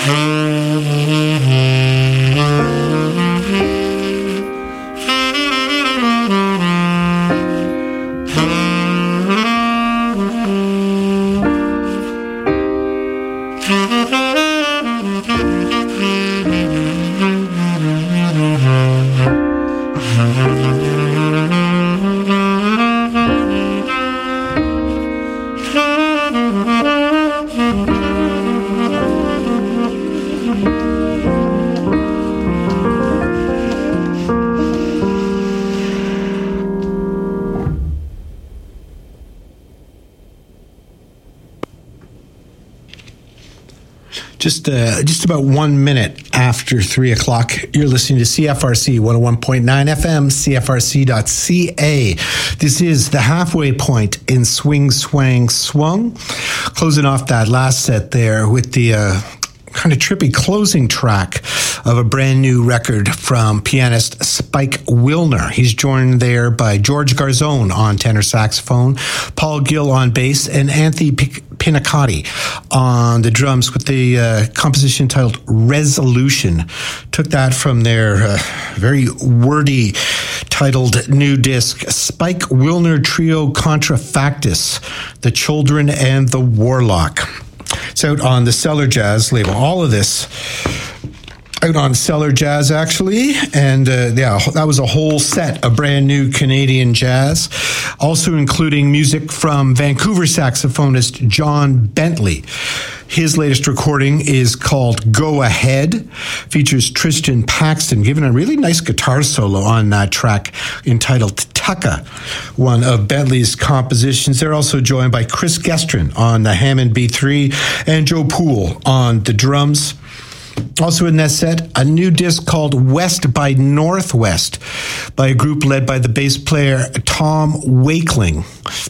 Just about 1 minute after 3 o'clock, you're listening to CFRC 101.9 FM, CFRC.ca. This is the halfway point in Swing, Swang, Swung. Closing off that last set there with the kind of trippy closing track of a brand new record from pianist Spike Wilner. He's joined there by George Garzone on tenor saxophone, Paul Gill on bass, and Anthony Pinicotti on the drums with the composition titled Resolution. Took that from their very wordy titled new disc, Spike Wilner Trio Contrafactus, The Children and the Warlock. It's out on the Cellar Jazz label. All of this out on Cellar Jazz, actually. And that was a whole set of brand new Canadian jazz, also including music from Vancouver saxophonist John Bentley. His latest recording is called Go Ahead, features Tristan Paxton giving a really nice guitar solo on that track entitled Tucka, one of Bentley's compositions. They're also joined by Chris Gestrin on the Hammond B3 and Joe Poole on the drums. Also in that set, a new disc called West by Northwest by a group led by the bass player Tom Wakeling.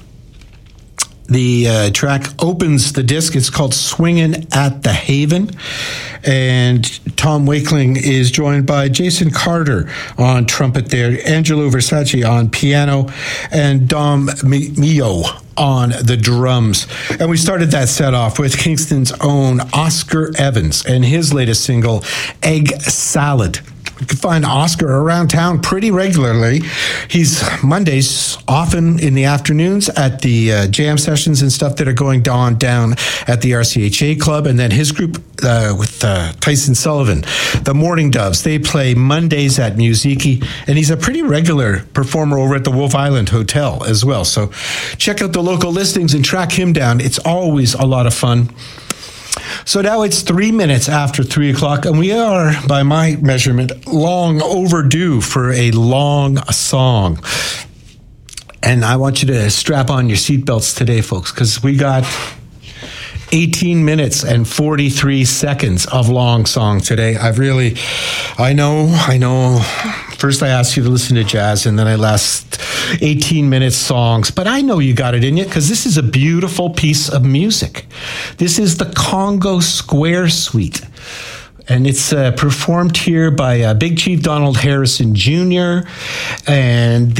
The track opens the disc. It's called Swingin' at the Haven. And Tom Wakeling is joined by Jason Carter on trumpet there, Angelo Versace on piano, and Dom Mio on the drums. And we started that set off with Kingston's own Oscar Evans and his latest single, Egg Salad. You can find Oscar around town pretty regularly. He's Mondays, often in the afternoons at the jam sessions and stuff that are going on down at the RCHA Club. And then his group with Tyson Sullivan, the Morning Doves, they play Mondays at Musiki. And he's a pretty regular performer over at the Wolf Island Hotel as well. So check out the local listings and track him down. It's always a lot of fun. So now it's 3 minutes after 3 o'clock, and we are, by my measurement, long overdue for a long song. And I want you to strap on your seatbelts today, folks, because we got 18 minutes and 43 seconds of long song today. I know. First I asked you to listen to jazz, and then I last 18 minutes songs. But I know you got it in you, because this is a beautiful piece of music. This is the Congo Square Suite. And it's performed here by Big Chief Donald Harrison Jr. and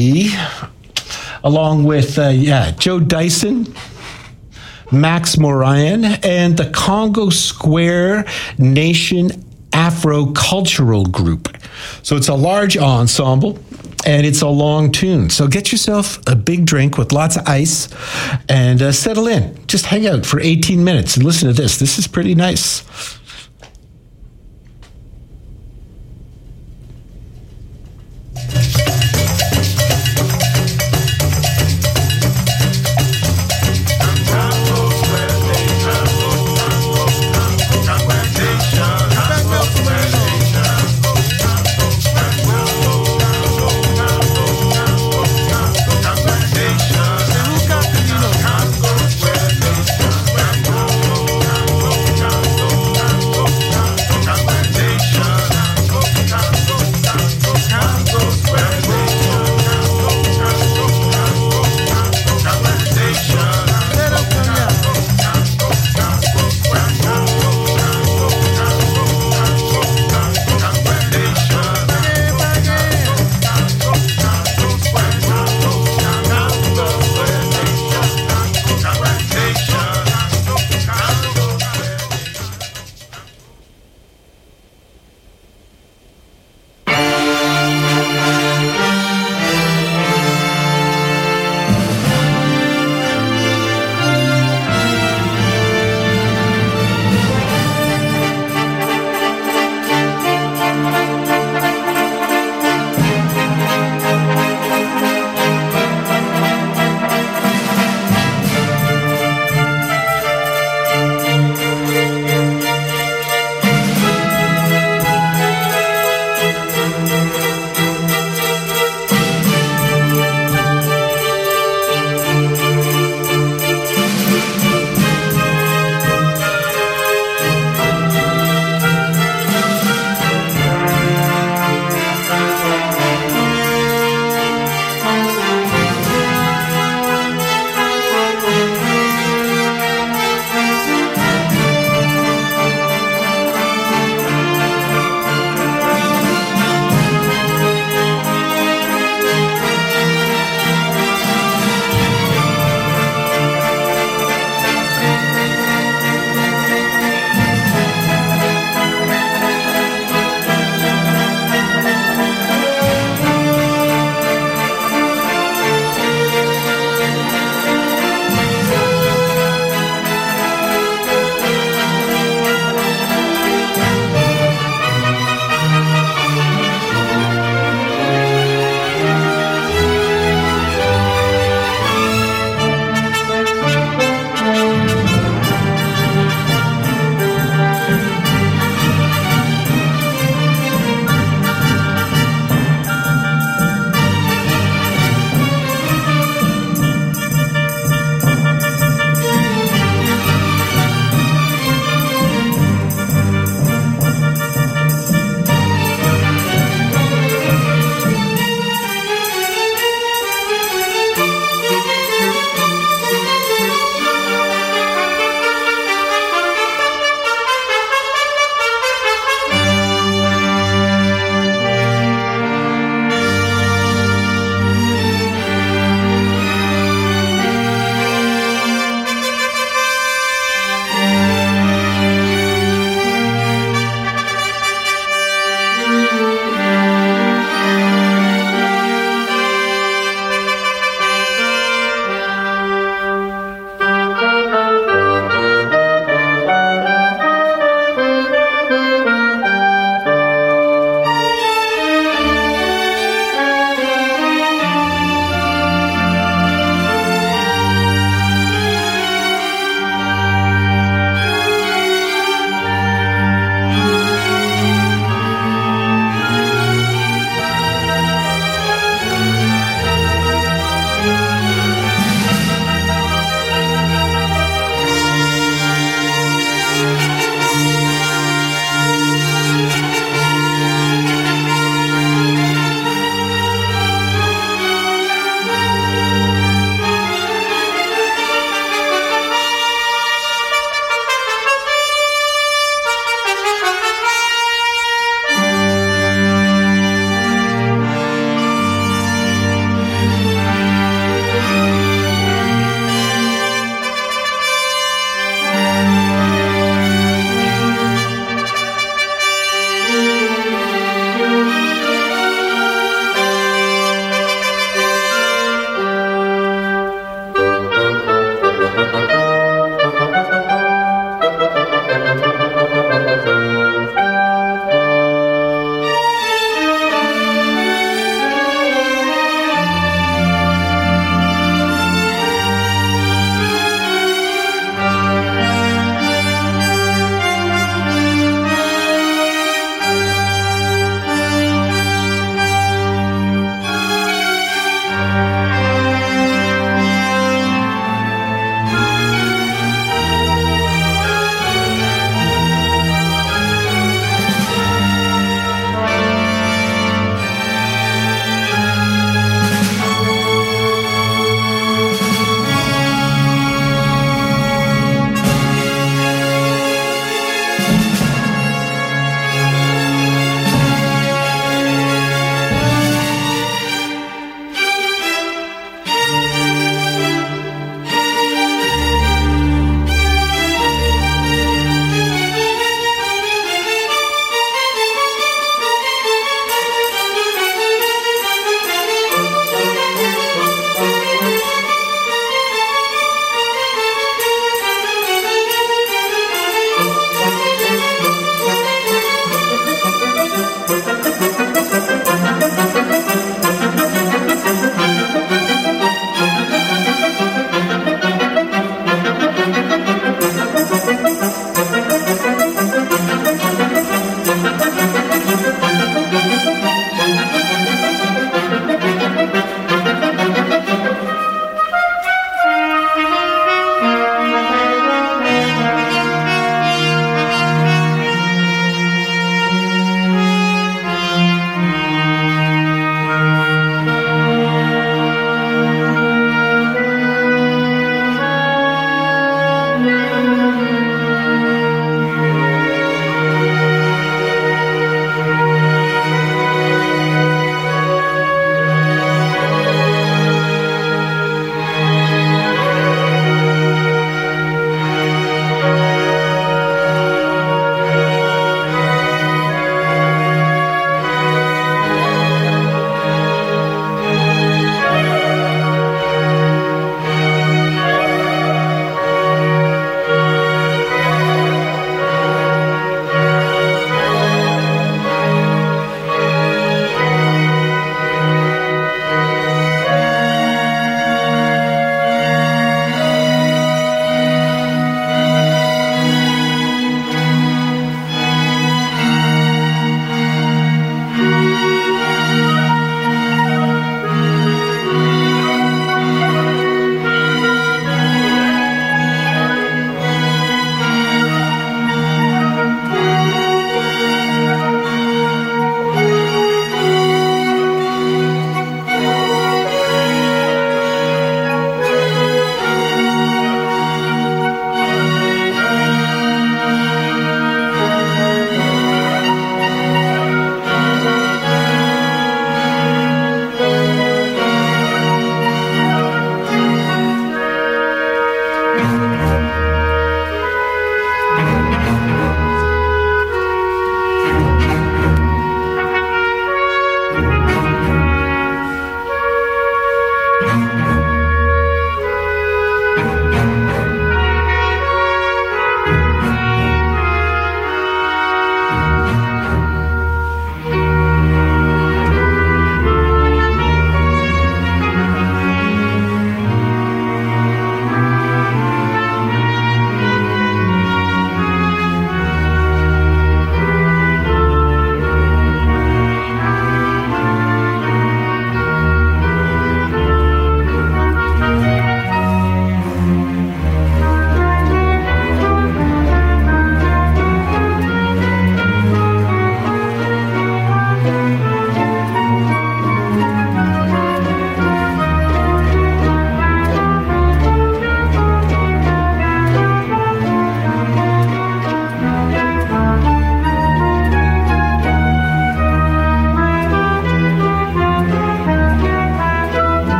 along with Joe Dyson, Max Moran, and the Congo Square Nation Afro-Cultural Group. So it's a large ensemble, and it's a long tune. So get yourself a big drink with lots of ice and settle in. Just hang out for 18 minutes and listen to this. This is pretty nice.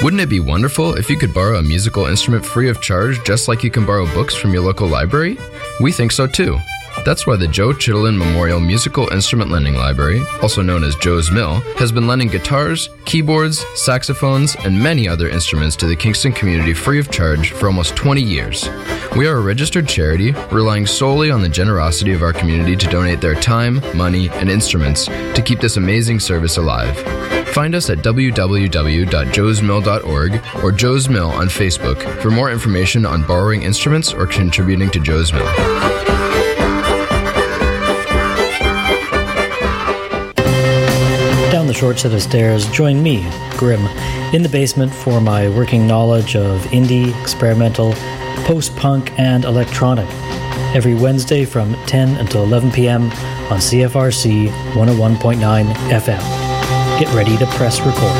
Wouldn't it be wonderful if you could borrow a musical instrument free of charge just like you can borrow books from your local library? We think so too. That's why the Joe Chittenden Memorial Musical Instrument Lending Library, also known as Joe's Mill, has been lending guitars, keyboards, saxophones, and many other instruments to the Kingston community free of charge for almost 20 years. We are a registered charity, relying solely on the generosity of our community to donate their time, money, and instruments to keep this amazing service alive. Find us at www.joesmill.org or Joe's Mill on Facebook for more information on borrowing instruments or contributing to Joe's Mill. Down the short set of stairs, join me, Grim, in the basement for my working knowledge of indie, experimental, post-punk, and electronic. Every Wednesday from 10 until 11 p.m. on CFRC 101.9 FM. Get ready to press record.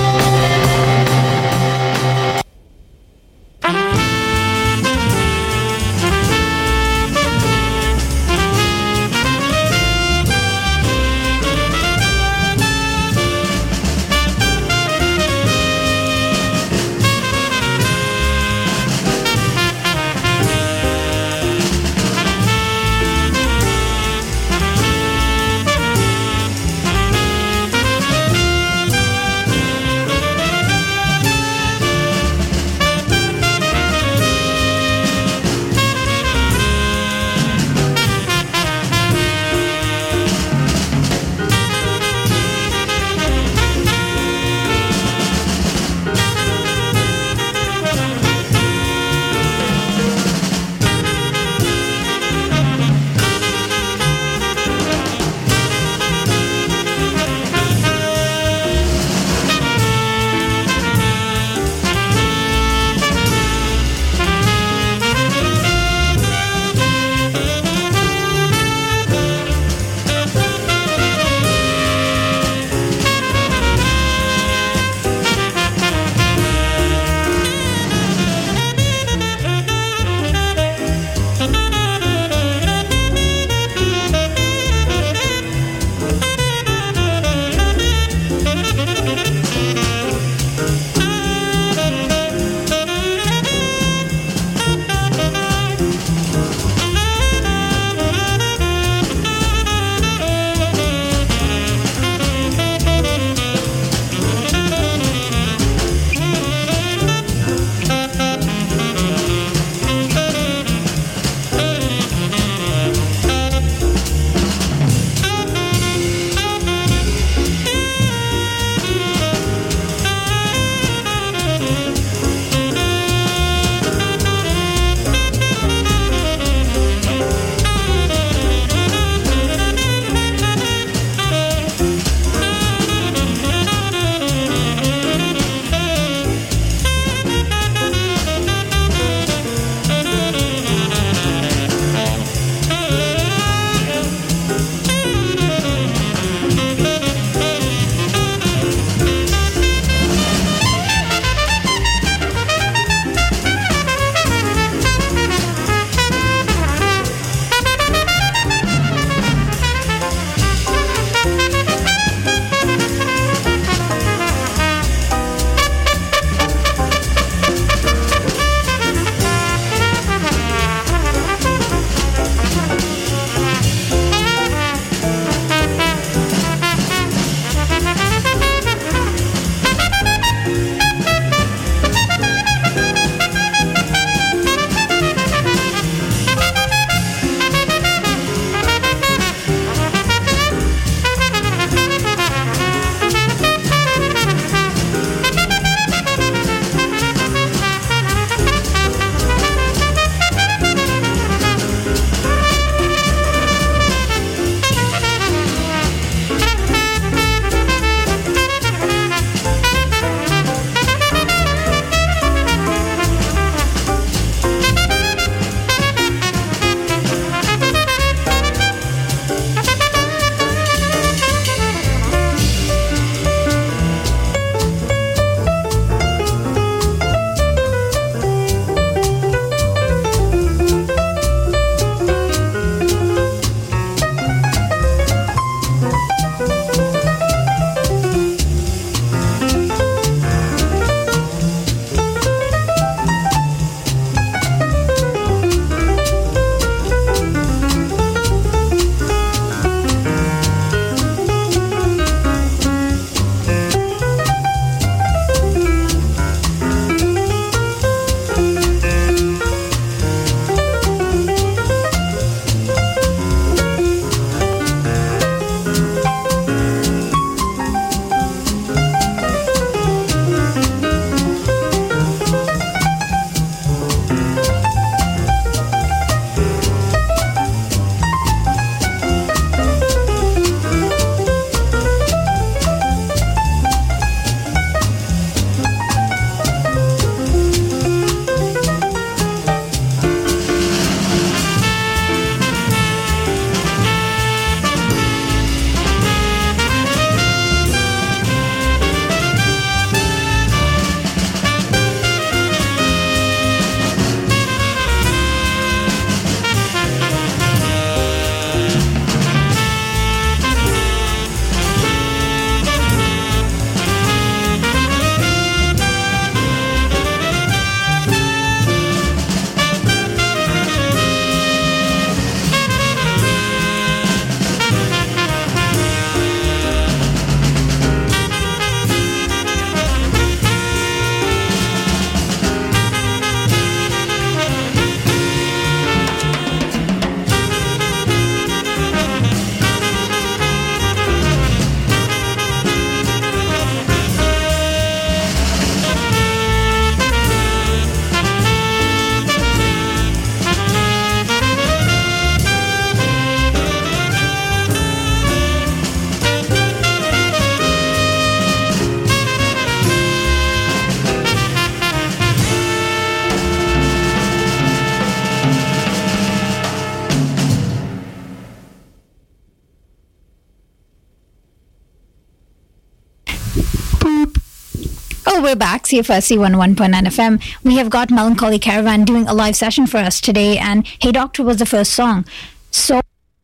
Well, we're back, CFRC 101.9 FM. We have got Melancholy Caravan doing a live session for us today, and Hey Doctor was the first song. So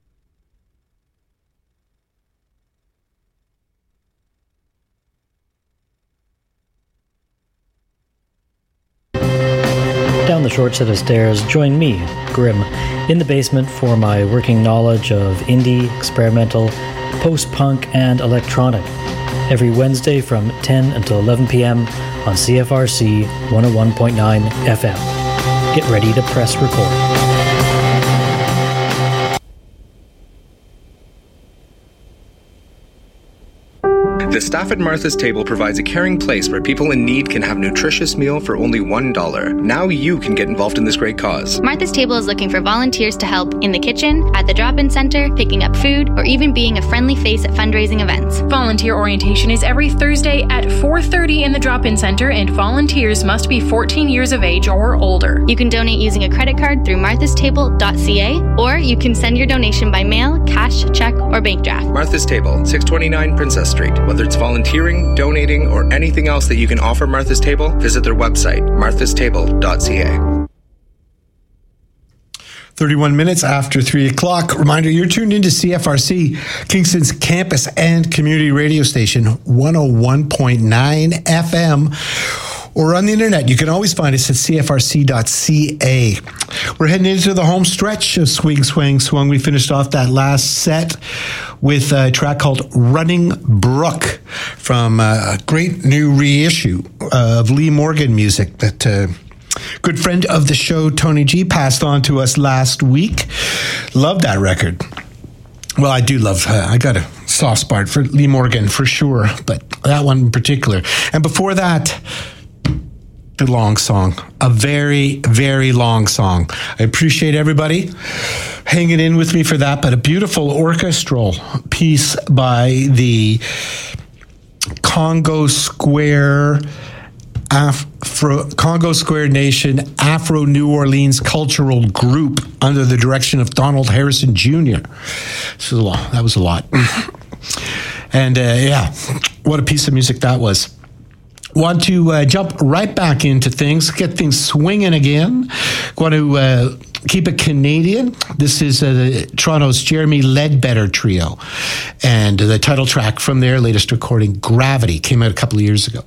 down the short set of stairs, join me, Grim, in the basement for my working knowledge of indie, experimental, post-punk, and electronic. Every Wednesday from 10 until 11 p.m. on CFRC 101.9 FM. Get ready to press record. The staff at Martha's Table provides a caring place where people in need can have a nutritious meal for only $1. Now you can get involved in this great cause. Martha's Table is looking for volunteers to help in the kitchen, at the drop-in center, picking up food, or even being a friendly face at fundraising events. Volunteer orientation is every Thursday at 4:30 in the drop-in center, and volunteers must be 14 years of age or older. You can donate using a credit card through marthastable.ca, or you can send your donation by mail, cash, check, or bank draft. Martha's Table, 629 Princess Street. Whether it's volunteering, donating, or anything else that you can offer Martha's Table, visit their website, marthastable.ca. 31 minutes after 3 o'clock. Reminder, you're tuned into CFRC, Kingston's campus and community radio station, 101.9 FM. Or on the internet, you can always find us at cfrc.ca. We're heading into the home stretch of Swing, Swang, Swung. We finished off that last set with a track called Running Brook from a great new reissue of Lee Morgan music that good friend of the show, Tony G, passed on to us last week. Love that record. Well, I do love, I got a soft spot for Lee Morgan for sure, but that one in particular. And before that, a long song, a very, very long song. I appreciate everybody hanging in with me for that, but a beautiful orchestral piece by the Congo Square Nation Afro New Orleans Cultural Group under the direction of Donald Harrison Jr. That was a lot. And yeah, what a piece of music that was. Want to jump right back into things, get things swinging again. Want to keep it Canadian. This is Toronto's Jeremy Ledbetter Trio. And the title track from their latest recording, Gravity, came out a couple of years ago.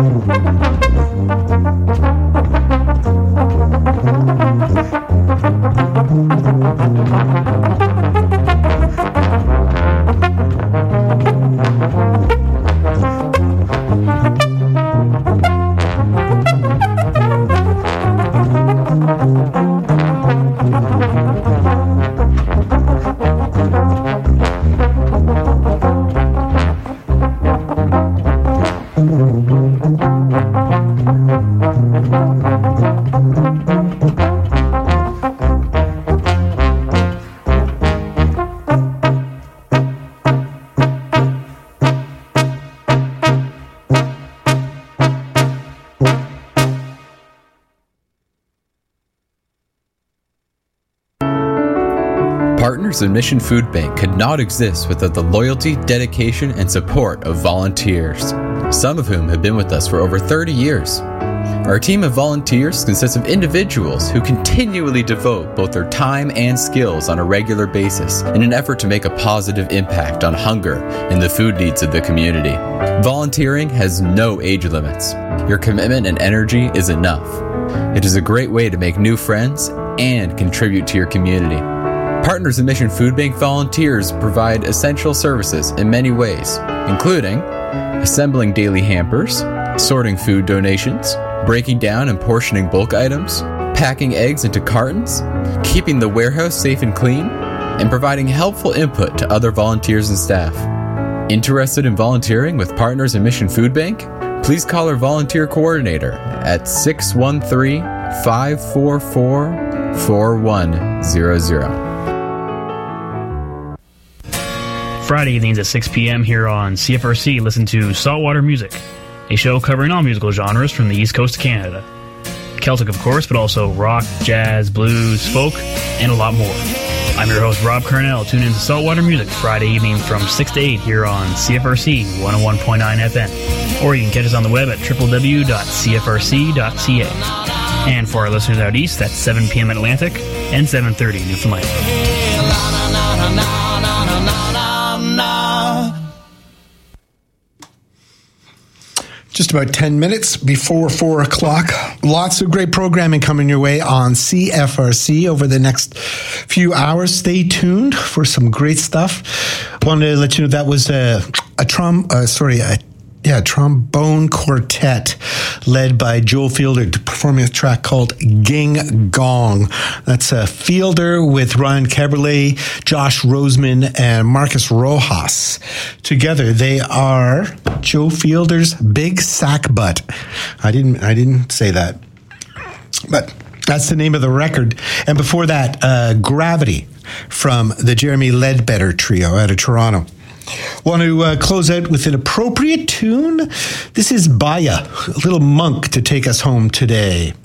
Partners in Mission Food Bank could not exist without the loyalty, dedication, and support of volunteers, some of whom have been with us for over 30 years. Our team of volunteers consists of individuals who continually devote both their time and skills on a regular basis in an effort to make a positive impact on hunger and the food needs of the community. Volunteering has no age limits. Your commitment and energy is enough. It is a great way to make new friends and contribute to your community. Partners in Mission Food Bank volunteers provide essential services in many ways, including assembling daily hampers, sorting food donations, breaking down and portioning bulk items, packing eggs into cartons, keeping the warehouse safe and clean, and providing helpful input to other volunteers and staff. Interested in volunteering with Partners in Mission Food Bank? Please call our volunteer coordinator at 613-544-4100. Friday evenings at 6 p.m. here on CFRC, listen to Saltwater Music, a show covering all musical genres from the East Coast of Canada. Celtic, of course, but also rock, jazz, blues, folk, and a lot more. I'm your host, Rob Carnell. Tune in to Saltwater Music Friday evening from 6 to 8 here on CFRC 101.9 FM. Or you can catch us on the web at www.cfrc.ca. And for our listeners out east, that's 7 p.m. Atlantic and 7:30 Newfoundland. Just about 10 minutes before 4 o'clock. Lots of great programming coming your way on CFRC over the next few hours. Stay tuned for some great stuff. Wanted to let you know that was a trombone quartet led by Joe Fielder performing a track called Ging Gong. That's a Fielder with Ryan Caberlet, Josh Roseman, and Marcus Rojas. Together, they are Joe Fielder's Big Sack Butt. I didn't say that, but that's the name of the record. And before that, Gravity from the Jeremy Ledbetter Trio out of Toronto. Want to close out with an appropriate tune? This is Baya, a little monk to take us home today.